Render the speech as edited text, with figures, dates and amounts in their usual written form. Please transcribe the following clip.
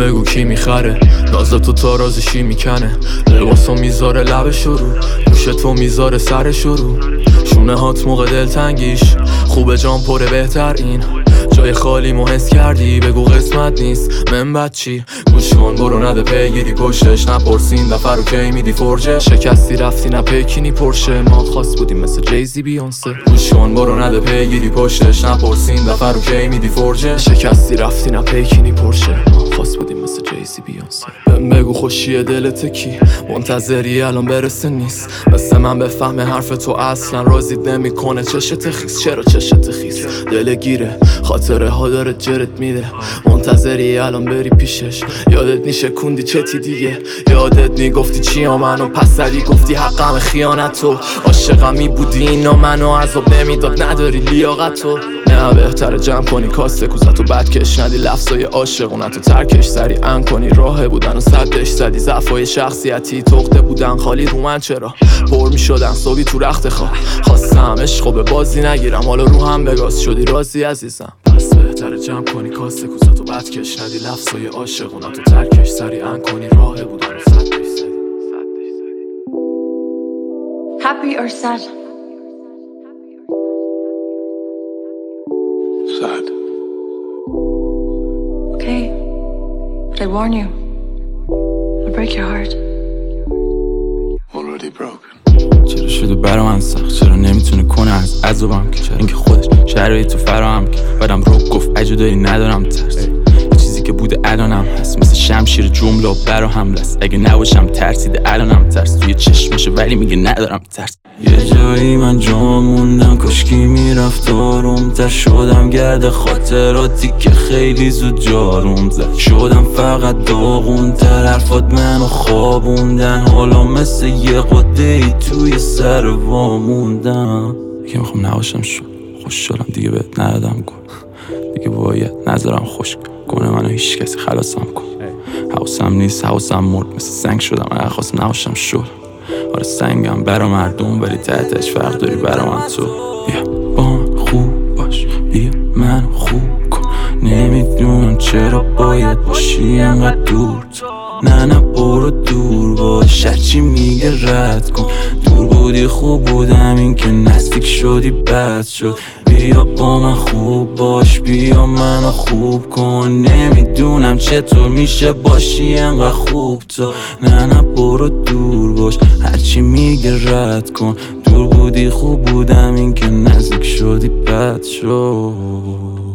بگو کی میخره، نازه تو تارازشی میکنه، لباسو میذاره لبشو رو، گوش تو میذاره سرشو رو، شونه هات موقع دلتنگیش خوبه جام پره بهتر این جای خالی مو حس کردی، بگو قسمت نیست من بد چی، گوش کن برو نده پیگیری پشتش، نپرسین دفعه رو کی میدی فرجه، شکستی رفتی نه پیکینی پرشه، ما خاص بودیم مثل جیزی بیانسه، گوش کن برو نده پیگیری پشتش، نپرسین دفعه رو کی میدی فرجه، شکستی رفتی نه پیکینی پرشه، ما خاص بودیم مثل جیزی بیانسه. بگو خوشیه دلت کی، منتظری الان برسه نیست، مثل من بفهمه حرف تو اصلا راضیت نمیکنه، چشت خیس چرا چشت خیس، دلگیره خاطره ها داره جرت میده، منتظری الان بری پیشش، یادت نیشه کندی چتی دیگه، یادت میگفتی چیا منو پس زدی گفتی حقم خیانت تو، عاشقمی بودی اینا منو عذاب نمیداد نداری لیاقت تو، نه بهتره جمع کنی کاسته کوزتو بد کش ندی لفظای عاشقونتو ترکش سریعا کنی، راه بودن و صدش زدی ضعفای شخصیتی تخته بودن خالی رو من چرا پر میشدن صبحی تو رخت خواه، خواستم عشقو به بازی نگیرم حالا رو هم بگاز شدی رازی عزیزم، پس بهتره جمع کنی کاسته کوزتو بد کش ندی لفظای عاشقونتو ترکش سریعا کنی، راه بودن و صدش زدی. Happy or sad? Sad. Okay, but I warn you, I'll break your heart. Already broken. چرا شده برا من سخت، چرا نمیتونه کنه از عذابم که، چرا اینکه خودش شرایطو فراهم که، بعدم رو گفت عجو داری ندارم ترس، یه چیزی که بوده الانم هست، مثل شمشیر جمله برا حمله است، اگه نباشم ترسیده الانم ترس توی چشمشه ولی میگه ندارم ترس، یه جایی من جا موندم کاشکی میرفت آرومتر، شدم گرد خاطراتی که خیلی زود جاروم زد، شدم فقط داغونتر، حرفات منو خوابوندن، حالا مثل یه قده‌ای توی سر واموندم، دیگه میخوام نباشم خوش شدم دیگه بهت ندادم گل، دیگه باید نذارم خشک کنه منو هیچ کسی خلاصم کن، حواسم نیست حواسم مرد مثل سنگ شدم، اگه خواستم نباشم آره سنگم برا مردم ولی تحتش فرق داری برا من تو، بیا با من خوب باش بیا من خوب کن، نمیدونم چرا باید باشی انقدر دور تو، نه برو دور باش هرچی میگه رد کن، دور بودی خوب بودم این که نزدیک شدی بد شد، بیا با من خوب باش بیا منو خوب کن، نمیدونم چطور میشه باشی انقدر خوب تو، نه برو دور باش هرچی میگه رد کن، دور بودی خوب بودم این که نزدیک شدی بد شد.